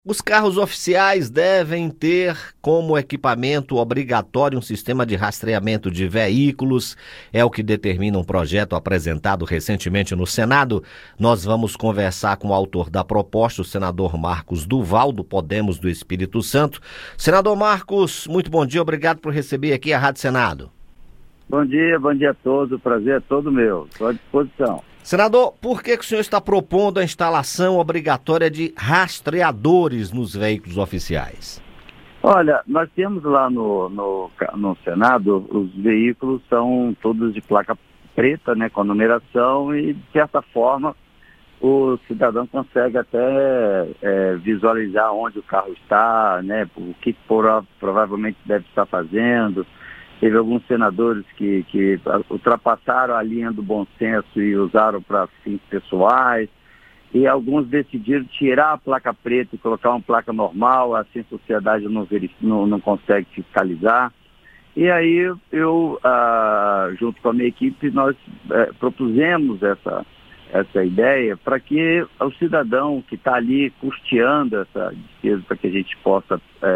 Os carros oficiais devem ter como equipamento obrigatório um sistema de rastreamento de veículos. É o que determina um projeto apresentado recentemente no Senado. Nós vamos conversar com o autor da proposta, o senador Marcos Duval, do Podemos do Espírito Santo. Senador Marcos, muito bom dia, obrigado por receber aqui a Rádio Senado. Bom dia a todos, o prazer é todo meu, estou à disposição. Senador, por que o senhor está propondo a instalação obrigatória de rastreadores nos veículos oficiais? Olha, nós temos lá no Senado, os veículos são todos de placa preta, né, com numeração, e de certa forma o cidadão consegue até visualizar onde o carro está, né, o que provavelmente deve estar fazendo. Teve alguns senadores que ultrapassaram a linha do bom senso e usaram para fins pessoais, e alguns decidiram tirar a placa preta e colocar uma placa normal, assim a sociedade não consegue fiscalizar. E aí eu, junto com a minha equipe, nós propusemos essa ideia para que o cidadão que está ali custeando essa despesa para que a gente possa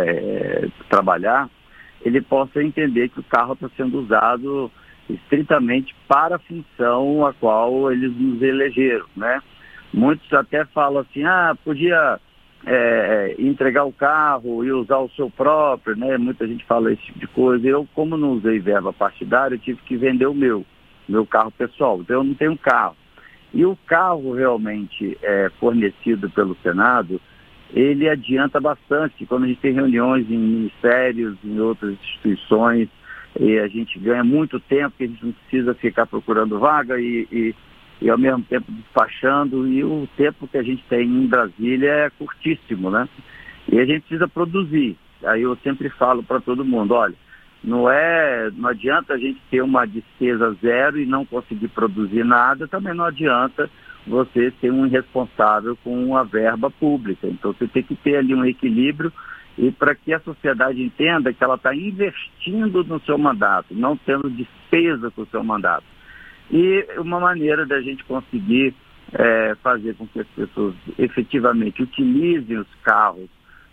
trabalhar, ele possa entender que o carro está sendo usado estritamente para a função a qual eles nos elegeram, né? Muitos até falam assim, podia entregar o carro e usar o seu próprio, né? Muita gente fala esse tipo de coisa. Eu, como não usei verba partidária, eu tive que vender o meu carro pessoal, então eu não tenho carro. E o carro realmente fornecido pelo Senado, ele adianta bastante, que quando a gente tem reuniões em ministérios, em outras instituições, e a gente ganha muito tempo, que a gente não precisa ficar procurando vaga e ao mesmo tempo despachando, e o tempo que a gente tem em Brasília é curtíssimo, né? E a gente precisa produzir. Aí eu sempre falo para todo mundo, olha, não adianta a gente ter uma despesa zero e não conseguir produzir nada, também não adianta você ser um irresponsável com a verba pública. Então você tem que ter ali um equilíbrio, e para que a sociedade entenda que ela está investindo no seu mandato, não tendo despesa com o seu mandato. E uma maneira da gente conseguir fazer com que as pessoas efetivamente utilizem os carros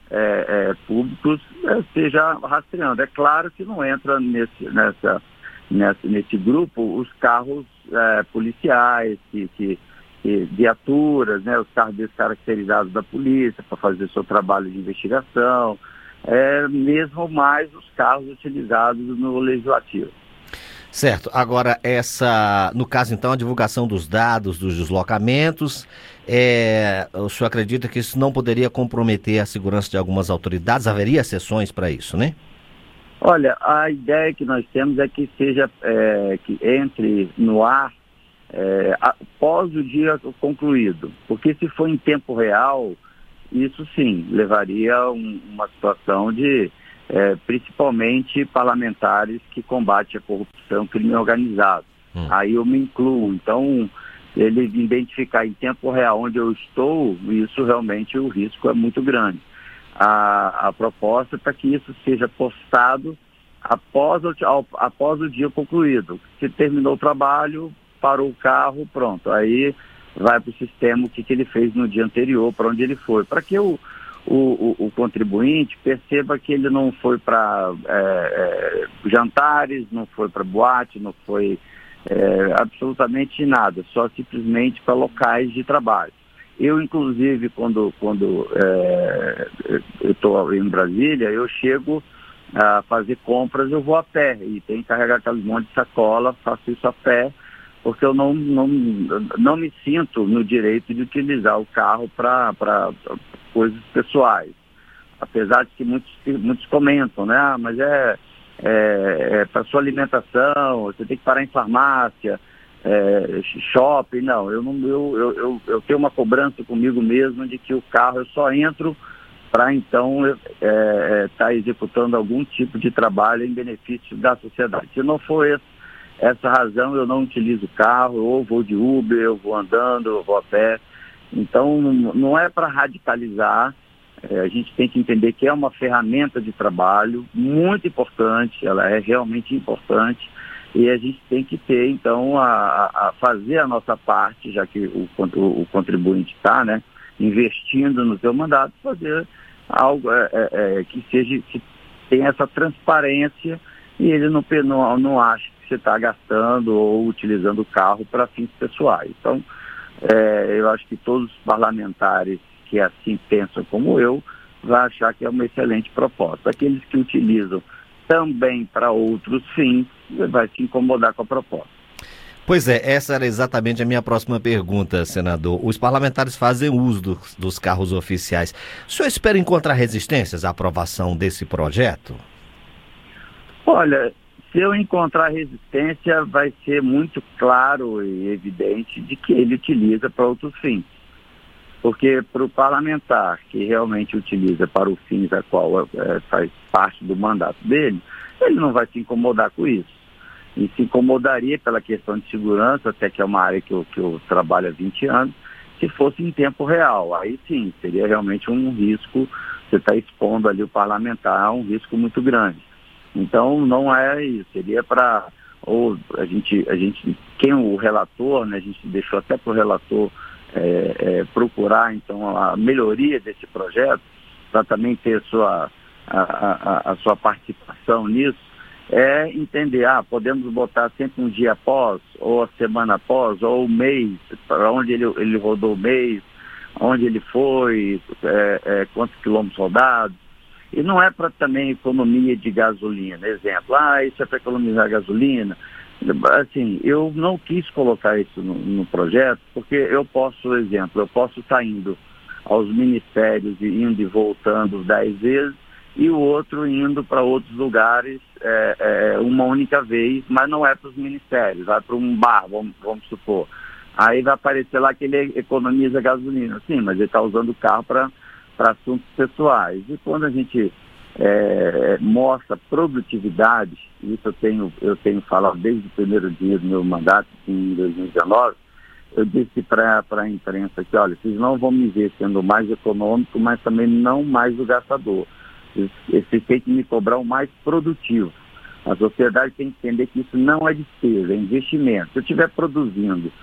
públicos seja rastreando. É claro que não entra nesse grupo os carros policiais, viaturas, né, os carros descaracterizados da polícia para fazer seu trabalho de investigação, mesmo mais os carros utilizados no legislativo. Certo. Agora, no caso então, a divulgação dos dados, dos deslocamentos, o senhor acredita que isso não poderia comprometer a segurança de algumas autoridades? Haveria exceções para isso, né? Olha, a ideia que nós temos é que seja, que entre no ar após o dia concluído, porque se for em tempo real, isso sim levaria uma situação de principalmente parlamentares que combatem a corrupção, crime organizado. Aí eu me incluo. Então, ele identificar em tempo real onde eu estou, isso realmente o risco é muito grande. A proposta é para que isso seja postado após o dia concluído. Se terminou o trabalho, parou o carro, pronto. Aí vai para o sistema o que ele fez no dia anterior, para onde ele foi. Para que o contribuinte perceba que ele não foi para jantares, não foi para boate, não foi absolutamente nada, só simplesmente para locais de trabalho. Eu, inclusive, quando eu estou em Brasília, eu chego a fazer compras, eu vou a pé, e tenho que carregar aqueles monte de sacola, faço isso a pé, porque eu não me sinto no direito de utilizar o carro para coisas pessoais. Apesar de que muitos comentam, né? Mas para sua alimentação, você tem que parar em farmácia, shopping. Não, eu tenho uma cobrança comigo mesmo de que o carro eu só entro para então estar executando algum tipo de trabalho em benefício da sociedade. Se não for essa razão, eu não utilizo o carro, ou vou de Uber, eu vou andando, eu vou a pé. Então, não é para radicalizar, a gente tem que entender que é uma ferramenta de trabalho muito importante, ela é realmente importante, e a gente tem que ter, então, a fazer a nossa parte, já que o contribuinte está, né, investindo no seu mandato, fazer algo que tenha essa transparência e ele não ache que você está gastando ou utilizando o carro para fins pessoais. Então, eu acho que todos os parlamentares que assim pensam como eu vão achar que é uma excelente proposta. Aqueles que utilizam também para outros fins, vai se incomodar com a proposta. Pois é, essa era exatamente a minha próxima pergunta, senador. Os parlamentares fazem uso dos carros oficiais. O senhor espera encontrar resistências à aprovação desse projeto? Olha, se eu encontrar resistência, vai ser muito claro e evidente de que ele utiliza para outros fins. Porque para o parlamentar que realmente utiliza para os fins a qual faz parte do mandato dele, ele não vai se incomodar com isso. E se incomodaria pela questão de segurança, até que é uma área que eu trabalho há 20 anos, se fosse em tempo real. Aí sim, seria realmente um risco, você está expondo ali o parlamentar a um risco muito grande. Então não é isso, seria para, ou quem o relator, né, a gente deixou até para o relator procurar então a melhoria desse projeto, para também ter a sua participação nisso, entender, podemos botar sempre um dia após, ou a semana após, ou o mês, para onde ele rodou o mês, onde ele foi, quantos quilômetros rodados. E não é para também economia de gasolina. Exemplo, isso é para economizar gasolina. Assim, eu não quis colocar isso no projeto, porque eu posso estar indo aos ministérios e indo e voltando 10 vezes, e o outro indo para outros lugares uma única vez, mas não é para os ministérios, vai para um bar, vamos supor. Aí vai aparecer lá que ele economiza gasolina. Sim, mas ele está usando o carro para assuntos pessoais. E quando a gente mostra produtividade, isso eu tenho falado desde o primeiro dia do meu mandato, em 2019, eu disse para a imprensa que, olha, vocês não vão me ver sendo mais econômico, mas também não mais o gastador. Vocês têm que me cobrar o mais produtivo. A sociedade tem que entender que isso não é despesa, é investimento. Se eu estiver produzindo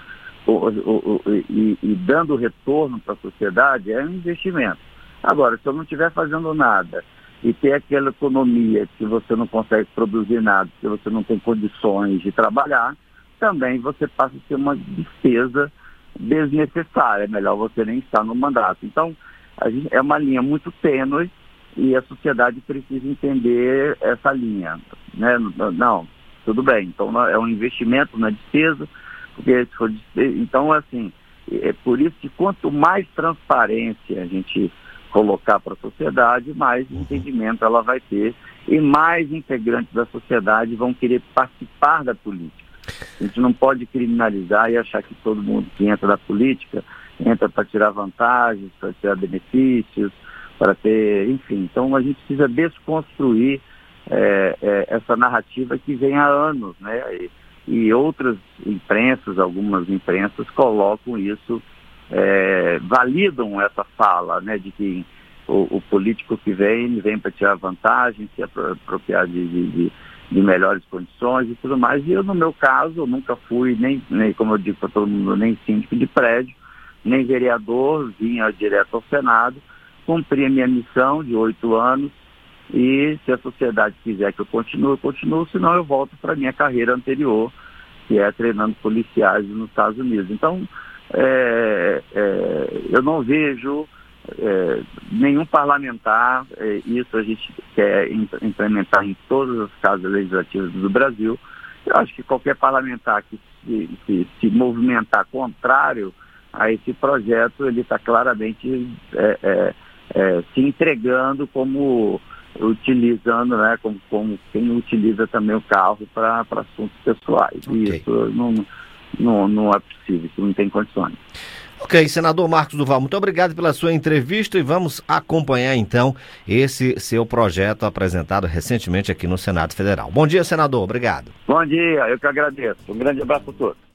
e dando retorno para a sociedade, é um investimento. Agora, se eu não estiver fazendo nada e ter aquela economia que você não consegue produzir nada, que você não tem condições de trabalhar, também você passa a ser uma despesa desnecessária. É melhor você nem estar no mandato. Então, é uma linha muito tênue e a sociedade precisa entender essa linha. Né? Não, tudo bem. Então, é um investimento na despesa. Então, assim, é por isso que quanto mais transparência a gente colocar para a sociedade, mais entendimento ela vai ter e mais integrantes da sociedade vão querer participar da política. A gente não pode criminalizar e achar que todo mundo que entra na política entra para tirar vantagens, para tirar benefícios, para ter, enfim. Então a gente precisa desconstruir essa narrativa que vem há anos, né? E outras imprensas, algumas imprensas colocam isso, validam essa fala, né, de que o político que vem para tirar vantagem, se apropriar de melhores condições e tudo mais. E eu, no meu caso, eu nunca fui, nem como eu digo para todo mundo, nem síndico de prédio, nem vereador, vinha direto ao Senado, cumpri a minha missão de 8 anos e se a sociedade quiser que eu continuo, senão eu volto para a minha carreira anterior, que é treinando policiais nos Estados Unidos. Então, eu não vejo nenhum parlamentar, isso a gente quer implementar em todas as casas legislativas do Brasil. Eu acho que qualquer parlamentar que se movimentar contrário a esse projeto, ele está claramente se entregando como utilizando, né, como quem utiliza também o carro para assuntos pessoais. Okay. E isso não é possível, isso não tem condições. Ok, senador Marcos Duval, muito obrigado pela sua entrevista e vamos acompanhar então esse seu projeto apresentado recentemente aqui no Senado Federal. Bom dia, senador, obrigado. Bom dia, eu que agradeço. Um grande abraço a todos.